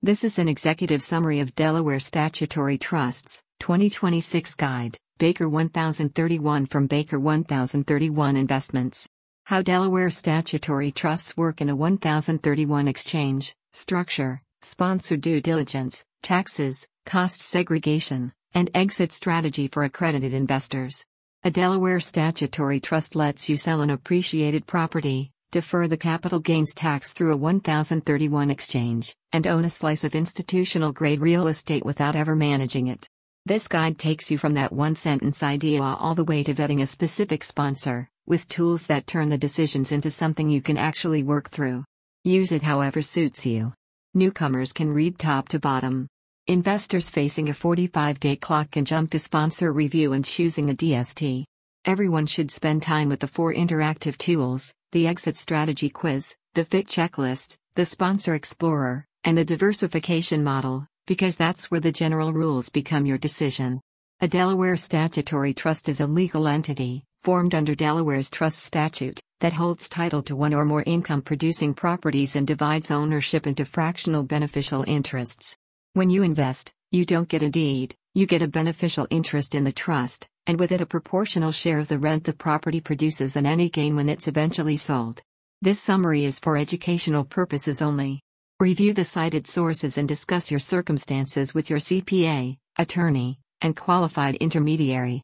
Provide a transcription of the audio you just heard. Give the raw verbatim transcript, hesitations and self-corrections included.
This is an executive summary of Delaware Statutory Trusts, twenty twenty-six Guide, Baker one thousand thirty-one from Baker one thousand thirty-one Investments. How Delaware Statutory Trusts Work in a one thousand thirty-one Exchange, Structure, Sponsor Due Diligence, Taxes, Cost Segregation, and Exit Strategy for Accredited Investors. A Delaware Statutory Trust lets you sell an appreciated property, defer the capital gains tax through a one thousand thirty-one exchange, and own a slice of institutional-grade real estate without ever managing it. This guide takes you from that one-sentence idea all the way to vetting a specific sponsor, with tools that turn the decisions into something you can actually work through. Use it however suits you. Newcomers can read top to bottom. Investors facing a forty-five day clock can jump to sponsor review and choosing a D S T. Everyone should spend time with the four interactive tools: the Exit Strategy Quiz, the F I C Checklist, the Sponsor Explorer, and the Diversification Model, because that's where the general rules become your decision. A Delaware Statutory Trust is a legal entity, formed under Delaware's trust statute, that holds title to one or more income-producing properties and divides ownership into fractional beneficial interests. When you invest, you don't get a deed, you get a beneficial interest in the trust, and with it a proportional share of the rent the property produces and any gain when it's eventually sold. This summary is for educational purposes only. Review the cited sources and discuss your circumstances with your C P A, attorney, and qualified intermediary.